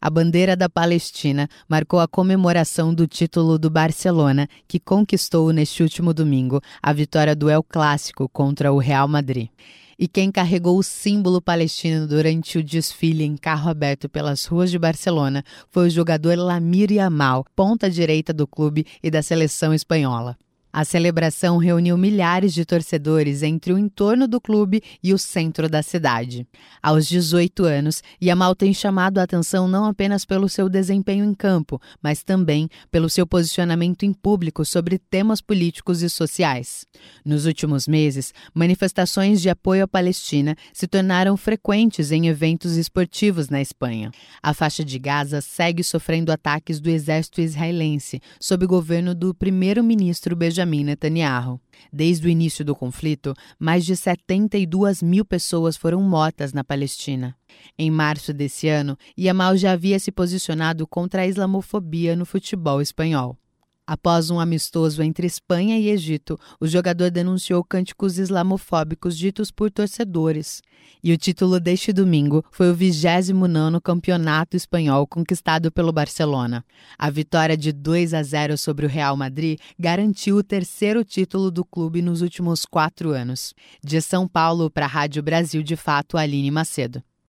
A bandeira da Palestina marcou a comemoração do título do Barcelona, que conquistou neste último domingo a vitória do El Clássico contra o Real Madrid. E quem carregou o símbolo palestino durante o desfile em carro aberto pelas ruas de Barcelona foi o jogador Lamine Yamal, ponta direita do clube e da seleção espanhola. A celebração reuniu milhares de torcedores entre o entorno do clube e o centro da cidade. Aos 18 anos, Yamal tem chamado a atenção não apenas pelo seu desempenho em campo, mas também pelo seu posicionamento em público sobre temas políticos e sociais. Nos últimos meses, manifestações de apoio à Palestina se tornaram frequentes em eventos esportivos na Espanha. A faixa de Gaza segue sofrendo ataques do exército israelense, sob o governo do primeiro-ministro Benjamin Netanyahu. Desde o início do conflito, mais de 72 mil pessoas foram mortas na Palestina. Em março desse ano, Yamal já havia se posicionado contra a islamofobia no futebol espanhol. Após um amistoso entre Espanha e Egito, o jogador denunciou cânticos islamofóbicos ditos por torcedores. E o título deste domingo foi o 29º campeonato espanhol conquistado pelo Barcelona. A vitória de 2-0 sobre o Real Madrid garantiu o terceiro título do clube nos últimos 4 anos. De São Paulo para a Rádio Brasil de Fato, Aline Macedo.